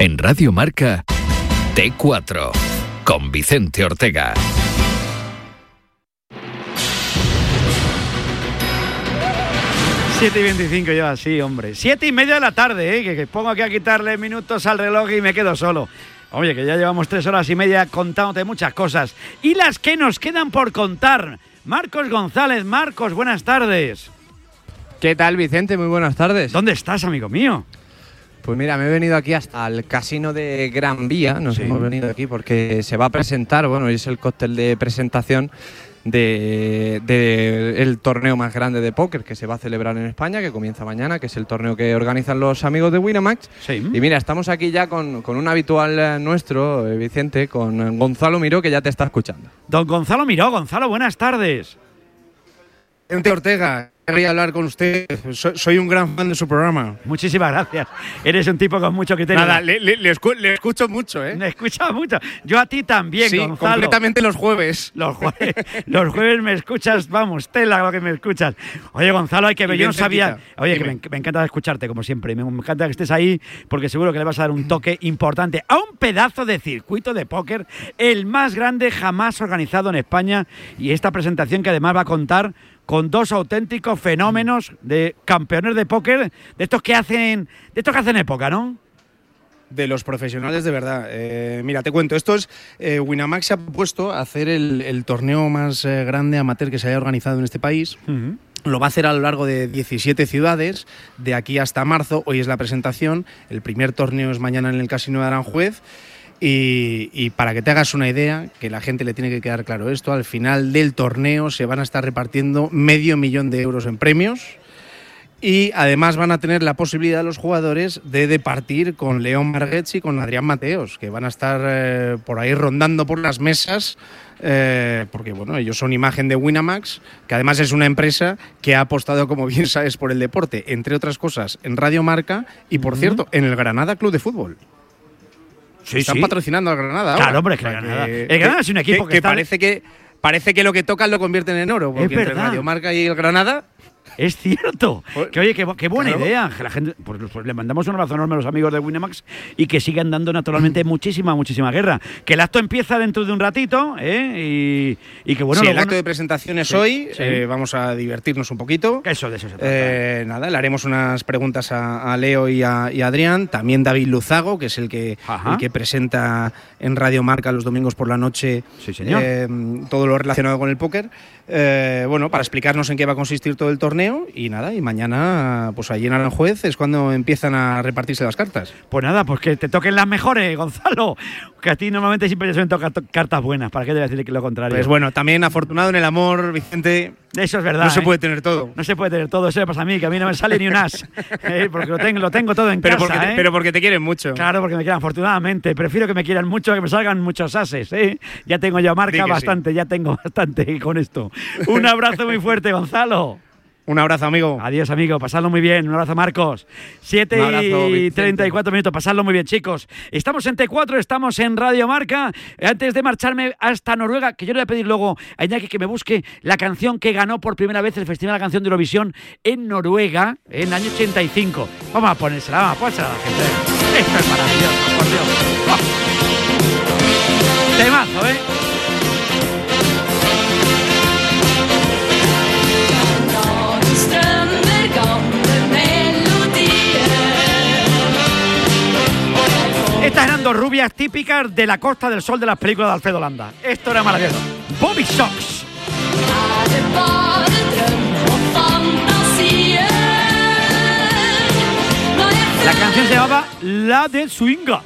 En Radio Marca, T4, con Vicente Ortega. Siete y 25 ya, sí, hombre. 7:30 de la tarde, que pongo aquí a quitarle minutos al reloj y me quedo solo. Oye, que ya llevamos 3 horas y media contándote muchas cosas. Y las que nos quedan por contar. Marcos González. Marcos, buenas tardes. ¿Qué tal, Vicente? Muy buenas tardes. ¿Dónde estás, amigo mío? Pues mira, me he venido aquí hasta el casino de Gran Vía. Hemos venido aquí porque se va a presentar, bueno, es el cóctel de presentación el torneo más grande de póker que se va a celebrar en España, que comienza mañana, que es el torneo que organizan los amigos de Winamax. Sí. Y mira, estamos aquí ya con un habitual nuestro, Vicente, con Gonzalo Miró, que ya te está escuchando. Don Gonzalo Miró. Gonzalo, buenas tardes. Vicente Ortega, quería hablar con usted. Soy un gran fan de su programa. Muchísimas gracias. Eres un tipo con mucho criterio. Nada, le escucho mucho, ¿eh? Me escuchas mucho. Yo a ti también, sí, Gonzalo. completamente los jueves. Los jueves me escuchas, vamos, tela lo que me escuchas. Oye, Gonzalo, hay que ver, yo no sabía. Oye, que me encanta escucharte, como siempre. Me encanta que estés ahí, porque seguro que le vas a dar un toque importante a un pedazo de circuito de póker, el más grande jamás organizado en España. Y esta presentación que además va a contar con 2 auténticos fenómenos de campeones de póker, de estos que hacen época, ¿no? De los profesionales de verdad. Mira, te cuento, Winamax se ha propuesto hacer el torneo más grande amateur que se haya organizado en este país. Uh-huh. Lo va a hacer a lo largo de 17 ciudades, de aquí hasta marzo. Hoy es la presentación. El primer torneo es mañana en el Casino de Aranjuez. Y para que te hagas una idea, que la gente le tiene que quedar claro esto, al final del torneo se van a estar repartiendo 500.000 de euros en premios y además van a tener la posibilidad los jugadores de departir con León Marguets y con Adrián Mateos, que van a estar por ahí rondando por las mesas, porque bueno, ellos son imagen de Winamax, que además es una empresa que ha apostado, como bien sabes, por el deporte, entre otras cosas, en Radio Marca y, por cierto, en el Granada Club de Fútbol. Sí, están patrocinando al Granada ahora. Claro, hombre, es que el Granada es un equipo que parece que lo que tocan lo convierten en oro, porque entre Radio Marca y el Granada. Es cierto. Que oye, qué buena idea. La gente, pues le mandamos un abrazo enorme a los amigos de Winamax y que sigan dando naturalmente muchísima guerra. Que el acto empieza dentro de un ratito, y que bueno. Sí, el acto de presentación es hoy. Sí. Vamos a divertirnos un poquito. De eso se trata. Nada, le haremos unas preguntas a Leo y a Adrián. También David Luzago, que es el que presenta en Radio Marca los domingos por la noche. Sí, señor. Todo lo relacionado con el póker. Bueno, para explicarnos en qué va a consistir todo el torneo. Y nada, y mañana, pues allí en Aranjuez es cuando empiezan a repartirse las cartas. Pues nada, pues que te toquen las mejores, Gonzalo. Que a ti normalmente siempre te suelen tocar cartas buenas. ¿Para qué te voy a decir lo contrario? Pues bueno, también afortunado en el amor, Vicente. Eso es verdad. No se puede tener todo. No se puede tener todo. Eso me pasa a mí, que a mí no me sale ni un as. Porque lo tengo todo en casa. Pero porque te quieren mucho. Claro, porque me quieran, afortunadamente. Prefiero que me quieran mucho, que me salgan muchos ases. Ya tengo yo marca bastante, ya tengo bastante con esto. Un abrazo muy fuerte, Gonzalo. Un abrazo, amigo. Adiós, amigo. Pasadlo muy bien. Un abrazo, Marcos. 7:34 minutos. Pasadlo muy bien, chicos. Estamos en T4, estamos en Radio Marca. Antes de marcharme hasta Noruega, que yo le voy a pedir luego a Iñaki que me busque la canción que ganó por primera vez el Festival de la Canción de Eurovisión en Noruega en el año 85. Vamos a ponérsela, a la gente. Esto es maravilloso, por Dios. Temazo, ¿eh? Estas eran 2 rubias típicas de la Costa del Sol de las películas de Alfredo Landa. Esto era maravilloso. Bobby Sox. La canción se llamaba La de Swinga.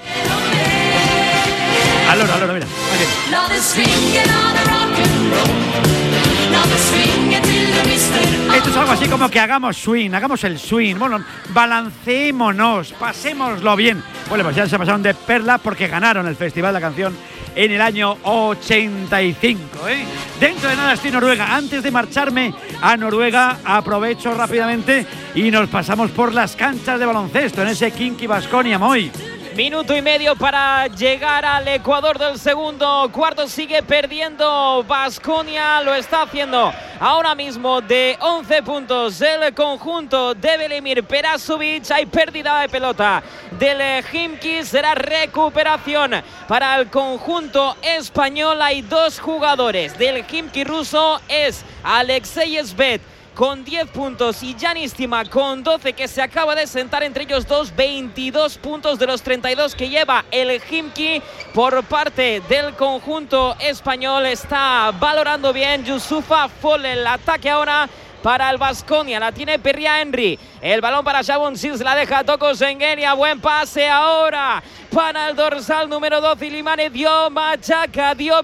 Allora, mira. La de Swinga, la de rock and roll. La de Swinga till the mister. Esto es algo así como que hagamos el swing. Bueno, balanceémonos, pasémoslo bien. Bueno, pues ya se pasaron de perla porque ganaron el Festival de la Canción en el año 85. Dentro de nada estoy en Noruega. Antes de marcharme a Noruega, aprovecho rápidamente y nos pasamos por las canchas de baloncesto en ese Kinky Baskonia Moy. Minuto y medio para llegar al Ecuador del segundo cuarto. Sigue perdiendo Baskonia, lo está haciendo ahora mismo de 11 puntos del conjunto de Velimir Perasovic. Hay pérdida de pelota del Khimki, será recuperación para el conjunto español. Hay dos jugadores del Khimki ruso, es Alexei Svet con 10 puntos y Yanis Tima con 12, que se acaba de sentar entre ellos dos. 22 puntos de los 32 que lleva el Khimki. Por parte del conjunto español está valorando bien Yusufa Fall. El ataque ahora para el Baskonia, la tiene Pierre Henry, el balón para Javon Sils, la deja Toko Sengeria, buen pase ahora para el dorsal número 12, Ilimane Diop, machaca Diop,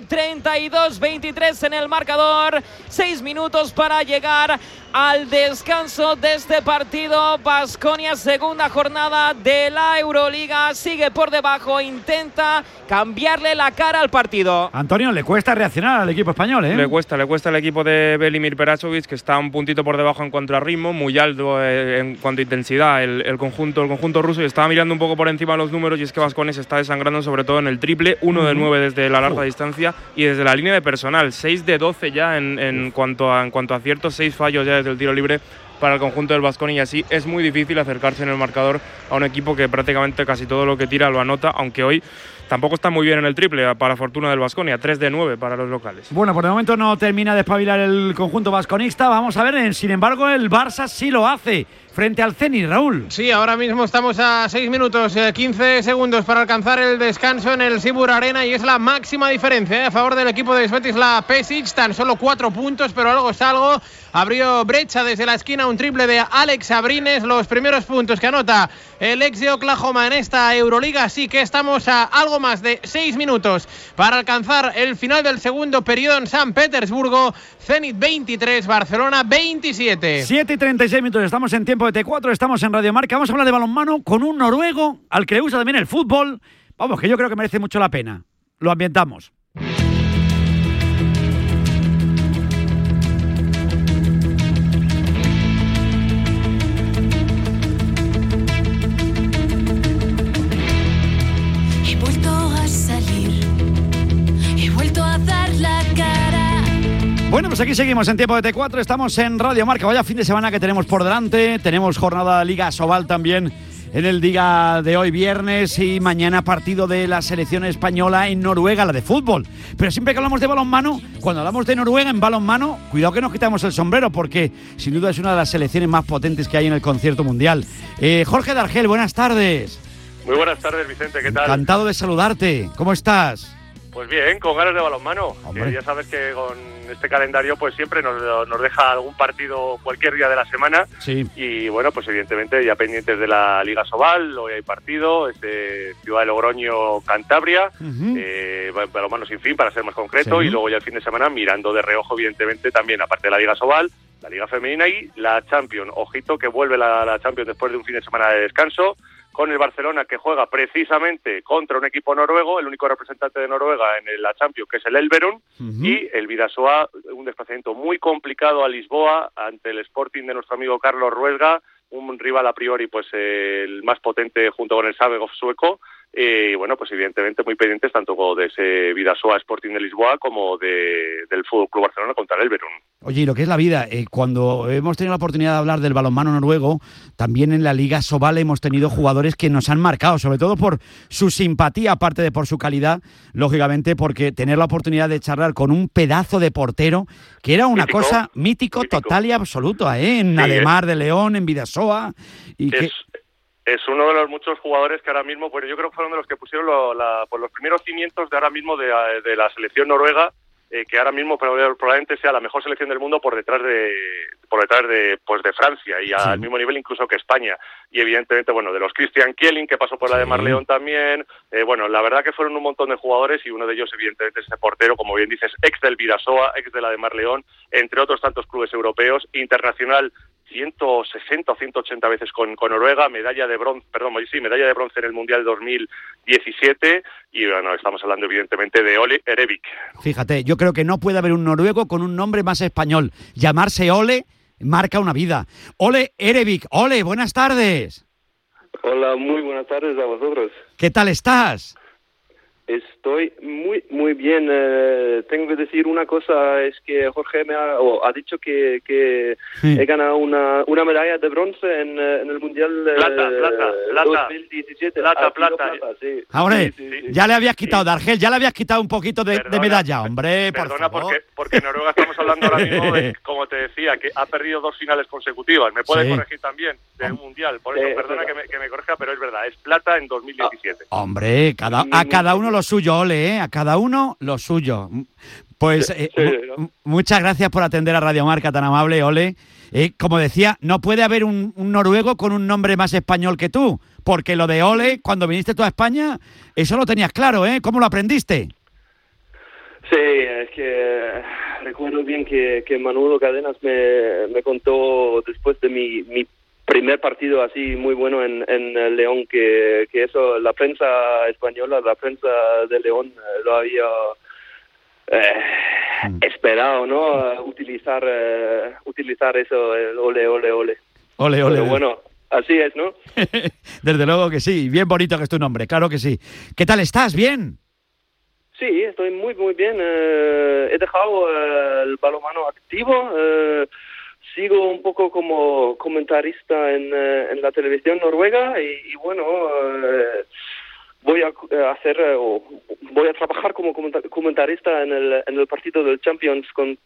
32-23 en el marcador, 6 minutos para llegar al descanso de este partido. Baskonia, segunda jornada de la Euroliga, sigue por debajo, intenta cambiarle la cara al partido. Antonio, le cuesta reaccionar al equipo español, ¿eh? Le cuesta al equipo de Velimir Perasovic, que está un puntito por debajo en cuanto a ritmo, muy alto en cuanto a intensidad el conjunto ruso, y estaba mirando un poco por encima de los números, y es que Baskonia se está desangrando sobre todo en el triple, 1 de 9 desde la larga distancia y desde la línea de personal, 6 de 12 ya en cuanto a aciertos, 6 fallos ya desde el tiro libre para el conjunto del Baskonia, y así es muy difícil acercarse en el marcador a un equipo que prácticamente casi todo lo que tira lo anota, aunque hoy tampoco está muy bien en el triple, para fortuna del Baskonia, 3 de 9 para los locales. Bueno, por el momento no termina de espabilar el conjunto vasconista. Vamos a ver, sin embargo, el Barça sí lo hace frente al Zenit, Raúl. Sí, ahora mismo estamos a 6 minutos, 15 segundos para alcanzar el descanso en el Sibur Arena, y es la máxima diferencia a favor del equipo de Svetislav Pesic. Tan solo 4 puntos, pero algo es algo. Abrió brecha desde la esquina un triple de Alex Abrines, los primeros puntos que anota el ex de Oklahoma en esta Euroliga, así que estamos a algo más de 6 minutos para alcanzar el final del segundo periodo en San Petersburgo. Zenit 23, Barcelona 27. 7:36 minutos, estamos en tiempo de T4, estamos en Radio Marca. Vamos a hablar de balonmano con un noruego al que le gusta también el fútbol. Vamos, que yo creo que merece mucho la pena. Lo ambientamos. Bueno, pues aquí seguimos en tiempo de T4, estamos en Radio Marca. Vaya fin de semana que tenemos por delante. Tenemos jornada de Liga Sobal también en el día de hoy viernes, y mañana partido de la selección española en Noruega, la de fútbol. Pero siempre que hablamos de balonmano, cuando hablamos de Noruega en balonmano, cuidado que nos quitamos el sombrero, porque sin duda es una de las selecciones más potentes que hay en el concierto mundial. Jorge D'Argel, buenas tardes. Muy buenas tardes, Vicente, ¿qué tal? Encantado de saludarte. ¿Cómo estás? Pues bien, con ganas de balonmano. Que ya sabes que con este calendario pues siempre nos deja algún partido cualquier día de la semana. Sí. Y bueno, pues evidentemente ya pendientes de la Liga Sobal, hoy hay partido, Ciudad de Logroño, Cantabria, balonmano sin fin, para ser más concreto, sí. Y luego ya el fin de semana mirando de reojo, evidentemente, también, aparte de la Liga Sobal, la Liga Femenina y la Champions. Ojito que vuelve la Champions después de un fin de semana de descanso, con el Barcelona, que juega precisamente contra un equipo noruego, el único representante de Noruega en la Champions, que es el Elverum, y el Vidasoa, un desplazamiento muy complicado a Lisboa ante el Sporting de nuestro amigo Carlos Ruesga, un rival a priori pues el más potente junto con el Sabegov sueco, y bueno, pues evidentemente muy pendientes tanto de ese Vidasoa Sporting de Lisboa como del Fútbol Club Barcelona contra el Elverum. Oye, y lo que es la vida, cuando hemos tenido la oportunidad de hablar del balonmano noruego, también en la Liga Sobal hemos tenido jugadores que nos han marcado, sobre todo por su simpatía, aparte de por su calidad, lógicamente, porque tener la oportunidad de charlar con un pedazo de portero, que era una cosa mítico, total y absoluta, en sí, Ademar de León, en Vidasoa, y es uno de los muchos jugadores que ahora mismo, pues yo creo que fueron de los que pusieron los primeros cimientos de ahora mismo de la selección noruega, que ahora mismo probablemente sea la mejor selección del mundo por detrás de Francia, y al mismo nivel incluso que España. Y evidentemente, bueno, de los Christian Kieling, que pasó por la Ademar León también. Bueno, la verdad que fueron un montón de jugadores, y uno de ellos evidentemente es ese portero, como bien dices, ex del Vidasoa, ex de la Ademar León, entre otros tantos clubes europeos, internacional 160 o 180 veces con Noruega, medalla de bronce en el Mundial 2017, y bueno, estamos hablando evidentemente de Ole Erevik. Fíjate, yo creo que no puede haber un noruego con un nombre más español. Llamarse Ole marca una vida. Ole Erevik. Ole, buenas tardes. Hola, muy buenas tardes a vosotros. ¿Qué tal estás? Estoy muy bien. Tengo que decir una cosa, es que Jorge me ha dicho que he ganado una medalla de bronce en el Mundial plata, 2017. Plata. Sí. Ahora, Sí. ya le habías quitado, Dargel, ya le habías quitado un poquito de medalla, hombre, por Perdona, favor. porque Noruega estamos hablando ahora mismo de, como te decía, que ha perdido 2 finales consecutivas. Me puede corregir también de un Mundial. Por eso, perdona que me corrija, pero es verdad, es plata en 2017. Hombre, a cada uno lo suyo, Ole, ¿eh? A cada uno lo suyo. Pues muchas gracias por atender a Radio Marca tan amable, Ole. Como decía, no puede haber un noruego con un nombre más español que tú, porque lo de Ole, cuando viniste tú a España, eso lo tenías claro, ¿eh? ¿Cómo lo aprendiste? Sí, es que recuerdo bien que Manolo Cadenas me contó después de mi primer partido así muy bueno en León, que eso, la prensa española, la prensa de León lo había esperado, ¿no? Utilizar eso, el ole. Ole. Pero bueno, así es, ¿no? Desde luego que sí, bien bonito que es tu nombre, claro que sí. ¿Qué tal estás? ¿Bien? Sí, estoy muy bien. He dejado el balonmano activo. Sigo un poco como comentarista en la televisión noruega y bueno, voy a trabajar como comentarista en el partido del Champions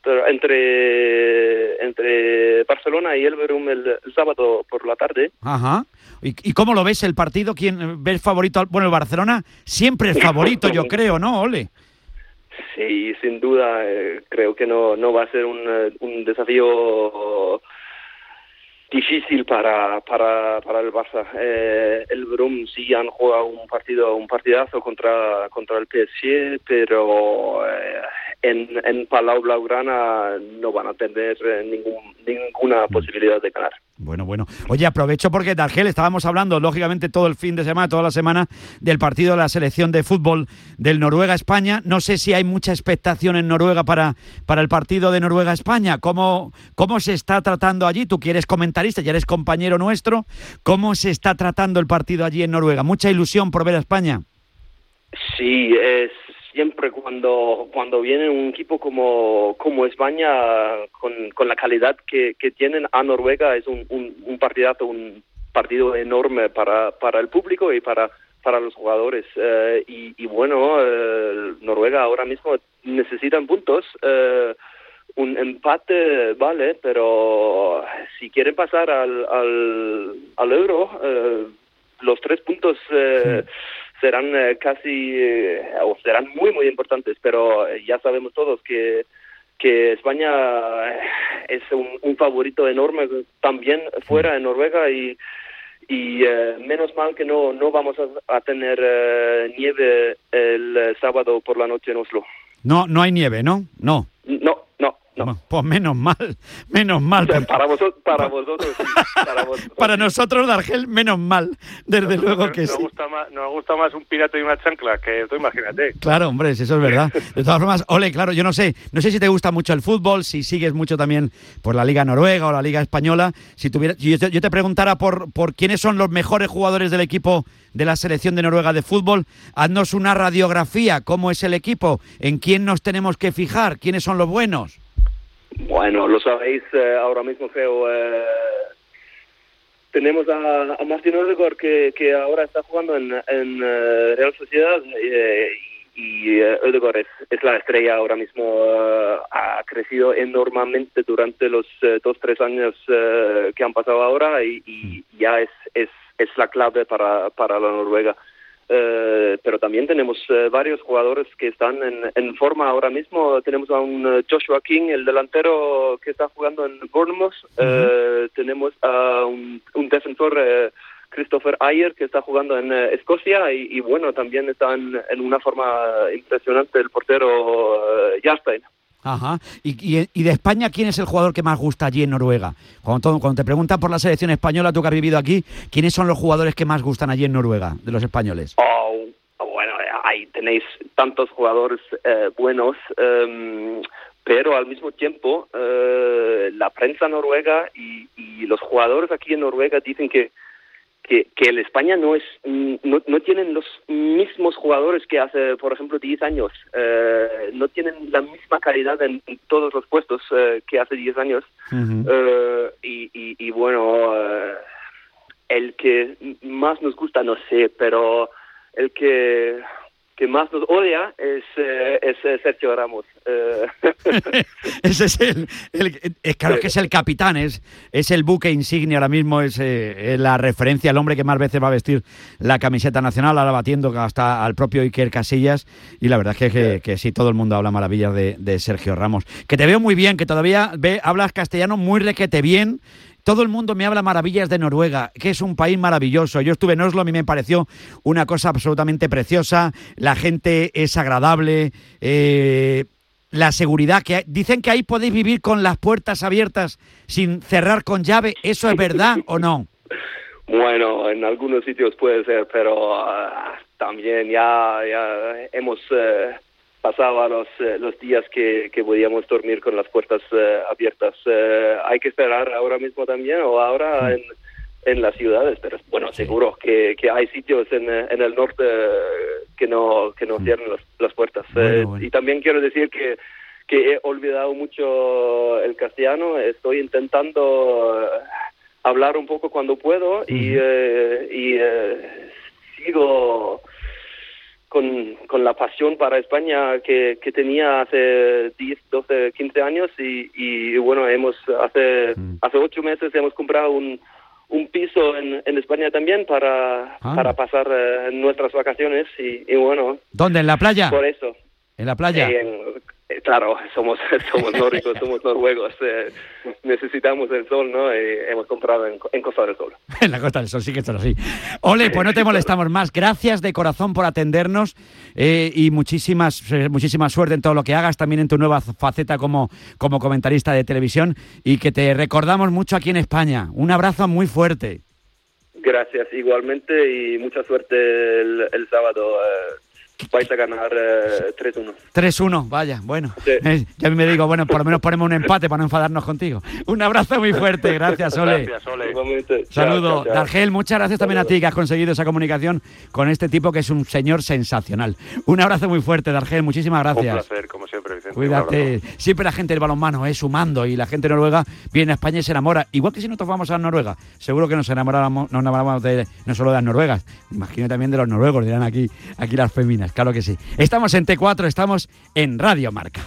entre Barcelona y Elverum el sábado por la tarde. Ajá. ¿Y cómo lo ves el partido? ¿Quién ves favorito? Bueno, el Barcelona siempre es favorito, yo creo, ¿no, Ole? Sí, sin duda, creo que no va a ser un desafío difícil para el Barça. El Brum sí han jugado un partidazo contra el PSG, pero en Palau Blaugrana no van a tener ninguna posibilidad de ganar. Bueno. Oye, aprovecho porque, Dargel, estábamos hablando, lógicamente, todo el fin de semana, toda la semana, del partido de la selección de fútbol del Noruega-España. No sé si hay mucha expectación en Noruega para el partido de Noruega-España. ¿Cómo se está tratando allí? Tú que eres comentarista, ya eres compañero nuestro. ¿Cómo se está tratando el partido allí en Noruega? ¿Mucha ilusión por ver a España? Sí, siempre cuando viene un equipo como España con la calidad que tienen a Noruega, es un partido enorme para el público y para los jugadores. Y bueno, Noruega ahora mismo necesitan puntos. Un empate vale, pero si quieren pasar al Euro, los 3 puntos serán serán muy importantes, pero ya sabemos todos que España es un favorito enorme también fuera de Noruega y menos mal que no vamos a tener nieve el sábado por la noche en Oslo. No hay nieve, ¿no? No. No. Pues menos mal. Para vosotros, sí. Para nosotros, Dargel, menos mal. Desde luego que sí. Nos gusta más un pirata y una chancla, que tú imagínate. Claro, hombre, eso es verdad. De todas formas, Ole, claro, yo no sé si te gusta mucho el fútbol, si sigues mucho también por la Liga Noruega o la Liga Española. Si yo te preguntara por quiénes son los mejores jugadores del equipo de la selección de Noruega de fútbol, haznos una radiografía, cómo es el equipo, en quién nos tenemos que fijar, quiénes son los buenos. Bueno, lo sabéis ahora mismo, creo. Tenemos a Martin Ødegaard que ahora está jugando en Real Sociedad y Ødegaard es la estrella ahora mismo. Ha crecido enormemente durante los 2-3 años que han pasado ahora y ya es la clave para la Noruega. Pero también tenemos varios jugadores que están en forma ahora mismo. Tenemos a un Joshua King, el delantero que está jugando en Bournemouth. Tenemos a un defensor, Christopher Ayer, que está jugando en Escocia. Y bueno, también está en una forma impresionante el portero Jarstein. Ajá. ¿Y de España quién es el jugador que más gusta allí en Noruega? Cuando te preguntan por la selección española, tú que has vivido aquí, ¿quiénes son los jugadores que más gustan allí en Noruega, de los españoles? Bueno, ahí tenéis tantos jugadores buenos, pero al mismo tiempo la prensa noruega y los jugadores aquí en Noruega dicen que el España no tienen los mismos jugadores que hace, por ejemplo, 10 años no tienen la misma calidad en todos los puestos que hace 10 años. Y bueno, el que más nos gusta, no sé, pero el que más nos odia es Sergio Ramos. Ese es claro que es el capitán, es el buque insignia ahora mismo, es la referencia, el hombre que más veces va a vestir la camiseta nacional, ahora batiendo hasta al propio Iker Casillas, y la verdad es que sí, todo el mundo habla maravillas de Sergio Ramos. Que te veo muy bien, que todavía hablas castellano muy requete bien. Todo el mundo me habla maravillas de Noruega, que es un país maravilloso. Yo estuve en Oslo, a mí me pareció una cosa absolutamente preciosa. La gente es agradable, la seguridad que hay. Dicen que ahí podéis vivir con las puertas abiertas sin cerrar con llave. ¿Eso es verdad o no? Bueno, en algunos sitios puede ser, pero también ya hemos pasaba los días que podíamos dormir con las puertas abiertas. Hay que esperar ahora mismo también, o ahora en las ciudades, pero bueno, seguro que hay sitios en el norte que no cierran las puertas. Bueno. Y también quiero decir que he olvidado mucho el castellano. Estoy intentando hablar un poco cuando puedo y sigo con la pasión para España que tenía hace 10, 12, 15 años y bueno, hace 8 meses hemos comprado un piso en España también para pasar nuestras vacaciones y bueno. ¿Dónde? ¿En la playa? Por eso. ¿En la playa? Claro, somos nórdicos, somos noruegos, necesitamos el sol, ¿no? Y hemos comprado en Costa del Sol. En la Costa del Sol, sí que esto es así. Ole, pues no te molestamos más. Gracias de corazón por atendernos y muchísima suerte en todo lo que hagas, también en tu nueva faceta como comentarista de televisión, y que te recordamos mucho aquí en España. Un abrazo muy fuerte. Gracias, igualmente, y mucha suerte el sábado. Vais a ganar 3-1. 3-1, vaya, bueno. Sí. Ya me digo, bueno, por lo menos ponemos un empate para no enfadarnos contigo. Un abrazo muy fuerte, gracias, Ole. Gracias, Ole. Saludo. Dargel, muchas gracias también a ti, que has conseguido esa comunicación con este tipo que es un señor sensacional. Un abrazo muy fuerte, Dargel, muchísimas gracias. Un placer, como siempre, Vicente. Cuídate. Siempre la gente del balonmano es sumando, y la gente de Noruega viene a España y se enamora. Igual que si nosotros vamos a Noruega, seguro que nos enamoramos no solo de las noruegas, imagino también de los noruegos, dirán aquí las féminas. Claro que sí. Estamos en T4, estamos en Radio Marca.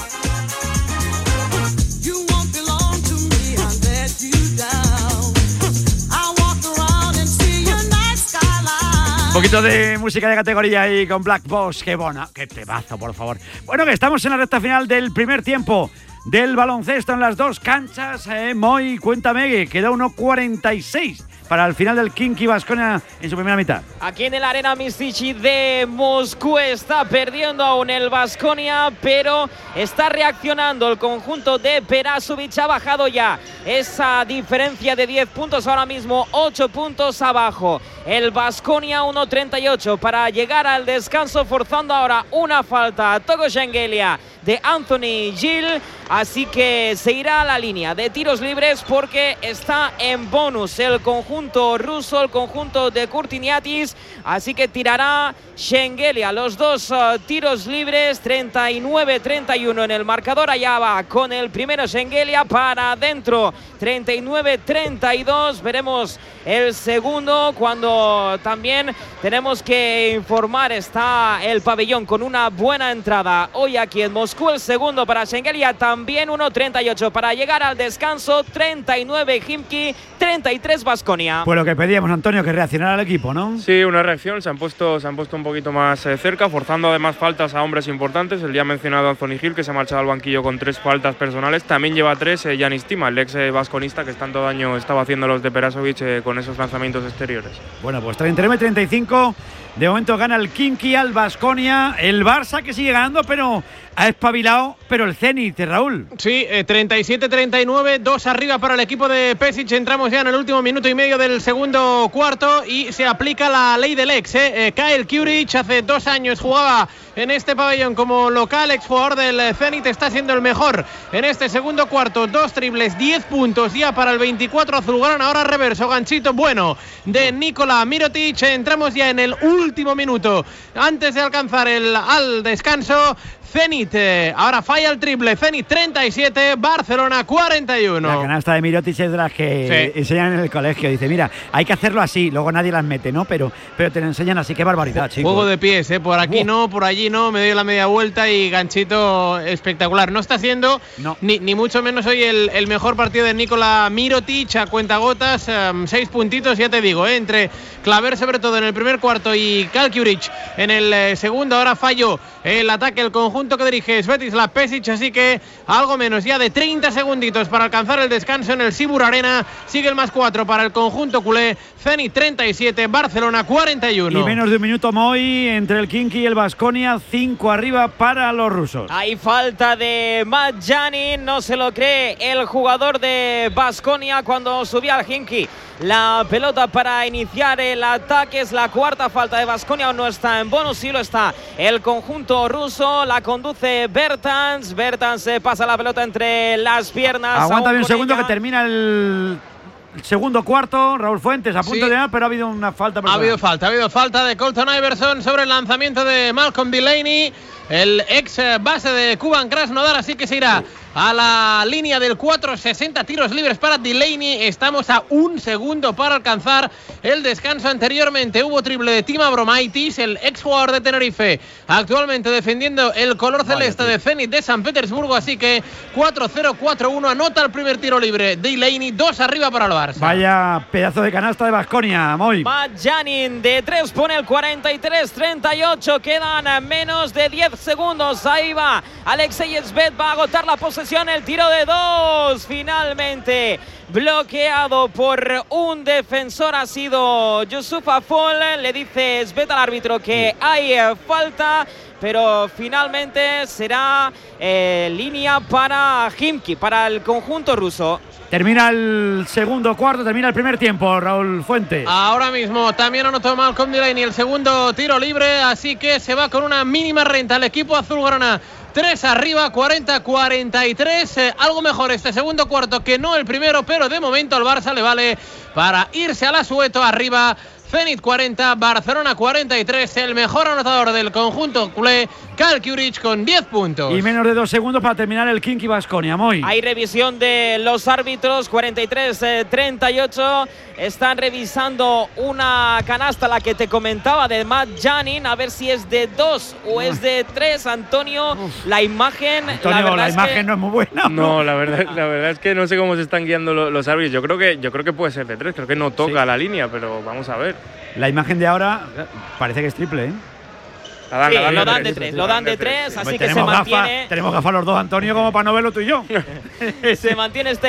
Un poquito de música de categoría ahí con Black Boss. Qué bona, qué temazo, por favor. Bueno, que estamos en la recta final del primer tiempo del baloncesto en las dos canchas. Moy, cuéntame, que queda 1:46 para el final del Khimki Baskonia en su primera mitad. Aquí en el Arena Misichi de Moscú está perdiendo aún el Baskonia, pero está reaccionando el conjunto de Perasovic. Ha bajado ya esa diferencia de 10 puntos, ahora mismo 8 puntos abajo. El Baskonia 1:38 para llegar al descanso, forzando ahora una falta a Togo Shengelia de Anthony Gill, así que se irá a la línea de tiros libres porque está en bonus el conjunto ruso, el conjunto de Kurtiniatis, así que tirará Shengelia los dos tiros libres. 39-31 en el marcador, allá va con el primero Shengelia para adentro, 39-32, veremos el segundo cuando también tenemos que informar, está el pabellón con una buena entrada hoy aquí en Moscú. El segundo para Shengelia, también 1:38 para llegar al descanso, 39 Khimki, 33 Baskonia. Pues lo que pedíamos, Antonio, que reaccionara al equipo, ¿no? Sí, una reacción, se han puesto un poquito más cerca, forzando además faltas a hombres importantes. El ya mencionado Anthony Gill, que se ha marchado al banquillo con 3 faltas personales, también lleva 3 Yanis Tima, el ex basconista que tanto daño estaba haciendo los de Perasovic con esos lanzamientos exteriores. Bueno, pues 39-35, de momento gana el Khimki al Baskonia. El Barça que sigue ganando, pero ha espabilado, pero el Zenit, Raúl. Sí, 37-39, 2 arriba para el equipo de Pešić. Entramos ya en el último minuto y medio del segundo cuarto y se aplica la ley del ex. Kyle Kuric hace 2 años jugaba en este pabellón como local, exjugador del Zenit, está siendo el mejor en este segundo cuarto. 2 triples, 10 puntos ya para el 24 azulgrana. Ahora reverso, ganchito bueno de Nikola Mirotic. Entramos ya en el último minuto antes de alcanzar al descanso. Zenit, ahora falla el triple. Zenit 37, Barcelona 41. La canasta de Mirotic es de las que enseñan en el colegio. Dice, mira, hay que hacerlo así. Luego nadie las mete, ¿no? Pero te lo enseñan así. Qué barbaridad, chicos. Juego de pies, por aquí no, por allí no. Me doy la media vuelta y ganchito espectacular. No está siendo ni mucho menos hoy el mejor partido de Nikola Mirotic a cuentagotas. 6 puntitos, ya te digo, entre claver sobre todo en el primer cuarto y Kyle Kuric en el segundo. Ahora falló el ataque, el conjunto que dirige Svetislav Pešić, así que algo menos ya de 30 segunditos para alcanzar el descanso en el Sibur Arena. Sigue el +4 para el conjunto culé. Zenit 37, Barcelona 41. Y menos de un minuto, Moy, entre el Khimki y el Baskonia. 5 arriba para los rusos. Hay falta de Marjanin, no se lo cree el jugador de Baskonia cuando subía al Khimki la pelota para iniciar el ataque. Es la cuarta falta de Baskonia. No está en bonus, sí lo está el conjunto ruso. La conduce Bertans. Bertans pasa la pelota entre las piernas. Aguántame un segundo que termina el segundo cuarto. Raúl Fuentes a punto de dar, pero ha habido una falta. Ha habido falta de Colton Iverson sobre el lanzamiento de Malcolm Delaney, el ex base de Kuban Krasnodar, así que se irá a la línea del 4-60, tiros libres para Delaney. Estamos a 1 segundo para alcanzar el descanso. Anteriormente hubo triple de Tim Abromaitis, el exjugador de Tenerife, actualmente defendiendo el color celeste de Zenit de San Petersburgo, así que 4-0-4-1, anota el primer tiro libre Delaney, 2 arriba para el Barça. Vaya pedazo de canasta de Baskonia, Moy. Marjanin de 3 pone el 43-38, quedan menos de 10 segundos. Ahí va Alexei Svet, va a agotar la posesión. El tiro de 2 finalmente bloqueado por un defensor, ha sido Yusuf Afol. Le dice Svet al árbitro que hay falta, pero finalmente será línea para Khimki, para el conjunto ruso. Termina el segundo cuarto, termina el primer tiempo, Raúl Fuentes. Ahora mismo también anotó Malcolm Delaney el segundo tiro libre, así que se va con una mínima renta el equipo azulgrana. 3 arriba, 40-43. Algo mejor este segundo cuarto que no el primero, pero de momento al Barça le vale para irse al asueto arriba. Zenit 40, Barcelona 43. El mejor anotador del conjunto culé, Kyle Kuric, con 10 puntos. Y menos de 2 segundos para terminar el Khimki Baskonia, Moy. Hay revisión de los árbitros, 43-38. Están revisando una canasta, la que te comentaba, de Marjanin, a ver si es de 2 o es de 3. Antonio, la imagen... Antonio, la imagen no es muy buena. No, la verdad es que no sé cómo se están guiando los árbitros. Yo creo que puede ser de 3, creo que no toca la línea, pero vamos a ver. La imagen de ahora parece que es triple, ¿eh? Lo dan de 3, así que se mantiene. Tenemos gafas los dos, Antonio, como para no verlo tú y yo. Se mantiene este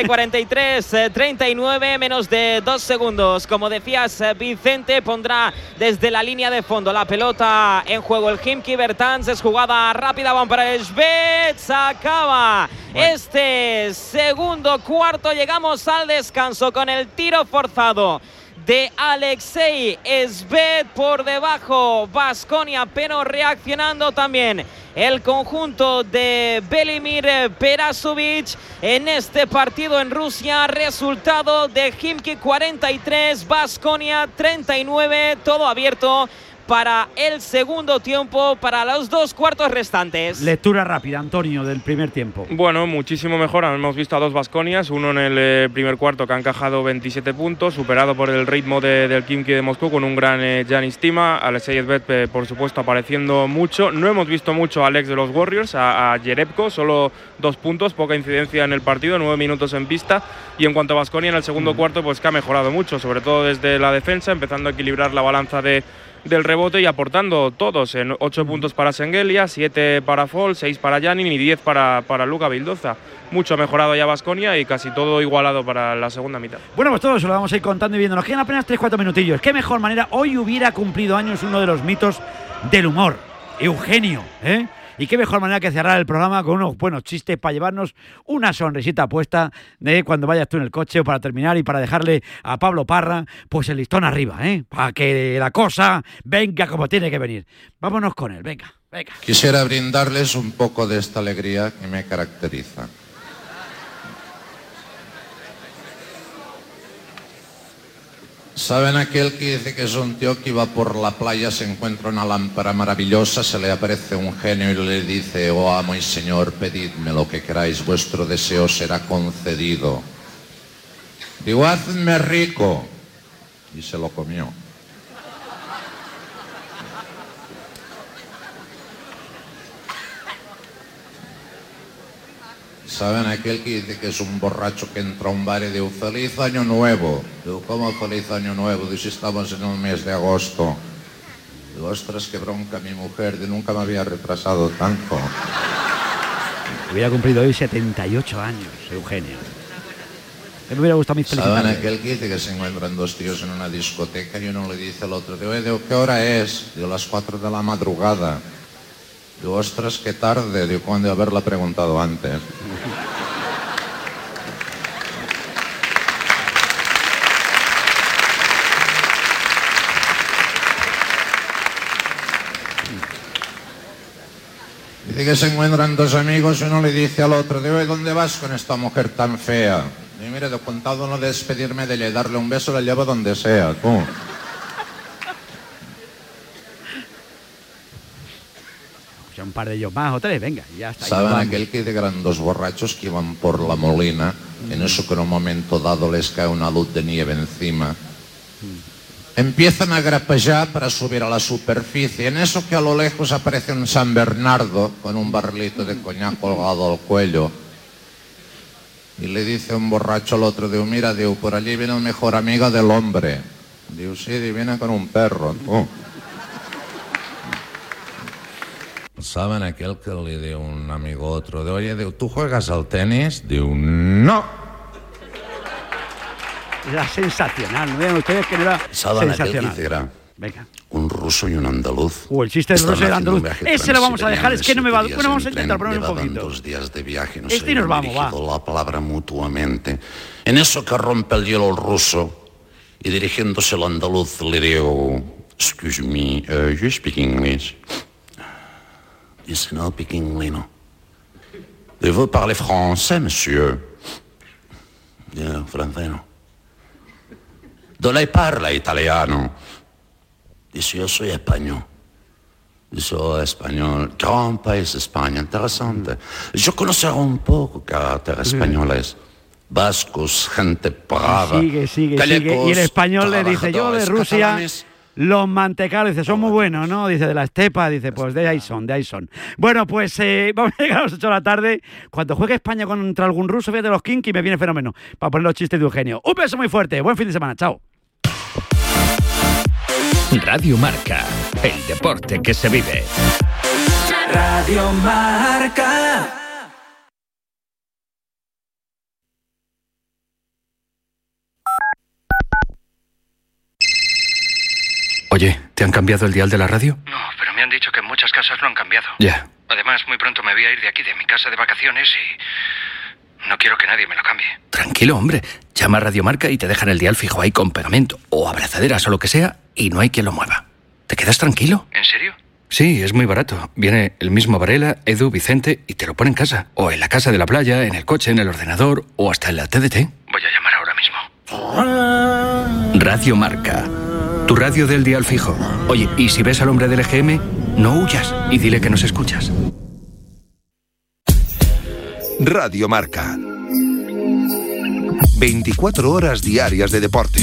43-39, menos de 2 segundos. Como decías, Vicente pondrá desde la línea de fondo la pelota en juego. El Khimki. Bertans, es jugada rápida, van para Svet. Se acaba este segundo cuarto. Llegamos al descanso con el tiro forzado de Alexei Svet por debajo. Baskonia, pero reaccionando también el conjunto de Velimir Perasovic en este partido en Rusia. Resultado de Khimki 43, Baskonia 39. Todo abierto para el segundo tiempo, para los 2 cuartos restantes. Lectura rápida, Antonio, del primer tiempo. Bueno, muchísimo mejor. Hemos visto a 2 Baskonias, uno en el primer cuarto que ha encajado 27 puntos, superado por el ritmo del Khimki de Moscú, con un gran Giannis Tima. Alexei Svet, por supuesto, apareciendo mucho. No hemos visto mucho a Alex de los Warriors, a Jerebko, solo 2 puntos, poca incidencia en el partido, 9 minutos en pista. Y en cuanto a Baskonia, en el segundo cuarto, pues que ha mejorado mucho, sobre todo desde la defensa, empezando a equilibrar la balanza del rebote y aportando todos, en 8 puntos para Sengelia, 7 para Fall, 6 para Janin y 10 para Luka Vildoza. Mucho mejorado ya Baskonia y casi todo igualado para la segunda mitad. Bueno, pues todo eso lo vamos a ir contando y viendo. Nos quedan apenas 3-4 minutillos. Qué mejor manera. Hoy hubiera cumplido años uno de los mitos del humor, Eugenio, ¿eh? Y qué mejor manera que cerrar el programa con unos buenos chistes para llevarnos una sonrisita puesta de cuando vayas tú en el coche o para terminar y para dejarle a Pablo Parra pues el listón arriba, para que la cosa venga como tiene que venir. Vámonos con él, venga. Quisiera brindarles un poco de esta alegría que me caracteriza. ¿Saben aquel que dice que es un tío que iba por la playa, se encuentra una lámpara maravillosa, se le aparece un genio y le dice: oh amo y señor, pedidme lo que queráis, vuestro deseo será concedido? Digo, hazme rico. Y se lo comió. ¿Saben aquel que dice que es un borracho que entra a un bar y dice: feliz año nuevo? Digo, ¿cómo feliz año nuevo? Dice: estamos en el mes de agosto. Digo, ostras, qué bronca mi mujer, de nunca me había retrasado tanto. Hubiera cumplido hoy 78 años, Eugenio. Me hubiera gustado mis felicidades. ¿Saben aquel que dice que se encuentran dos tíos en una discoteca y uno le dice al otro: digo, ¿qué hora es? Digo, las 4 de la madrugada. Digo, ostras, qué tarde. Digo, ¿cuándo haberla preguntado antes? Dice que se encuentran dos amigos y uno le dice al otro: digo, ¿dónde vas con esta mujer tan fea? Y mire, de contado no despedirme de ella y darle un beso, la llevo donde sea, tú. Un par de ellos más o tres, venga, ya está. ¿Saben aquel que eran dos borrachos que iban por la molina? En eso que en un momento dado les cae una luz de nieve encima. Empiezan a grapejar para subir a la superficie. En eso que a lo lejos aparece un San Bernardo con un barrilito de coñac colgado al cuello. Y le dice un borracho al otro: digo, mira, digo, por allí viene el mejor amigo del hombre. Digo, sí, viene con un perro. ¿Saben aquel que le dio un amigo a otro? De, oye, digo, ¿tú juegas al tenis? Digo, no. Era sensacional, ¿no vean ustedes que no era ¿Saben sensacional? aquel que era? Venga. Un ruso y un andaluz. El chiste del ruso y el andaluz. Ese lo vamos a dejar, es que no me va... Bueno, vamos a intentar poner un poquito. 2 días de viaje, no y nos vamos, va. La palabra mutuamente. En eso que rompe el hielo el ruso y dirigiéndose al andaluz le digo: excuse me, you speak English? Dice: no, speak English, no. Vous parlez français, monsieur? Francés, no. ¿Dónde parla italiano? Dice: yo soy español. Dice: oh, español. Gran país España, interesante. Yo conozco un poco caracteres españoles. Vascos, gente brava. Sigue. Y el español le dice: yo de Rusia... Catalanes. Los mantecados, dice, son muy buenos, ¿no? Dice, de la estepa, dice, pues de ahí son. Bueno, pues vamos a llegar a las 8 de la tarde. Cuando juegue España contra algún ruso, fíjate los kinky, me viene fenómeno para poner los chistes de Eugenio. Un beso muy fuerte, buen fin de semana, chao. Radio Marca, el deporte que se vive. Radio Marca. Oye, ¿te han cambiado el dial de la radio? No, pero me han dicho que en muchas casas lo han cambiado. Ya. Además, muy pronto me voy a ir de aquí, de mi casa de vacaciones, y no quiero que nadie me lo cambie. Tranquilo, hombre. Llama a Radio Marca y te dejan el dial fijo ahí con pegamento o abrazaderas o lo que sea y no hay quien lo mueva. ¿Te quedas tranquilo? ¿En serio? Sí, es muy barato. Viene el mismo Varela, Edu, Vicente y te lo pone en casa. O en la casa de la playa, en el coche, en el ordenador o hasta en la TDT. Voy a llamar ahora mismo. Radio Marca. Tu radio del dial fijo. Oye, y si ves al hombre del EGM, no huyas y dile que nos escuchas. Radio Marca. 24 horas diarias de deporte.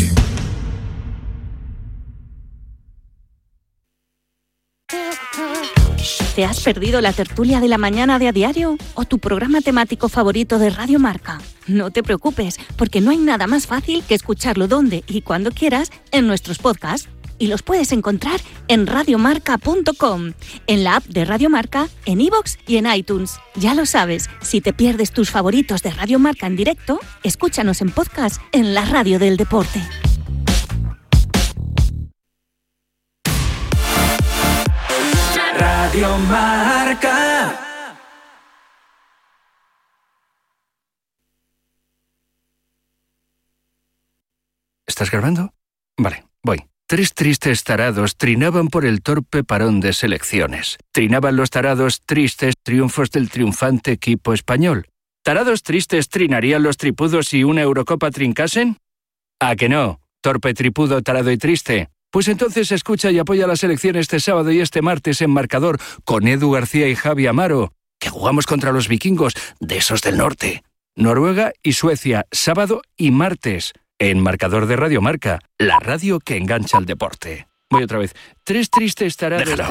¿Te has perdido la tertulia de la mañana de A Diario o tu programa temático favorito de Radio Marca? No te preocupes, porque no hay nada más fácil que escucharlo donde y cuando quieras en nuestros podcasts. Y los puedes encontrar en radiomarca.com, en la app de Radio Marca, en iVoox y en iTunes. Ya lo sabes, si te pierdes tus favoritos de Radio Marca en directo, escúchanos en podcast en la radio del deporte. Radio Marca. ¿Estás grabando? Vale, voy. 3 tristes tarados trinaban por el torpe parón de selecciones. Trinaban los tarados tristes triunfos del triunfante equipo español. ¿Tarados tristes trinarían los tripudos si una Eurocopa trincasen? ¿A que no? Torpe, tripudo, tarado y triste. Pues entonces escucha y apoya la selección este sábado y este martes en Marcador con Edu García y Javi Amaro, que jugamos contra los vikingos de esos del norte. Noruega y Suecia, sábado y martes. En Marcador de Radio Marca, la radio que engancha al deporte. Voy otra vez. 3 tristes tarados... Déjalo.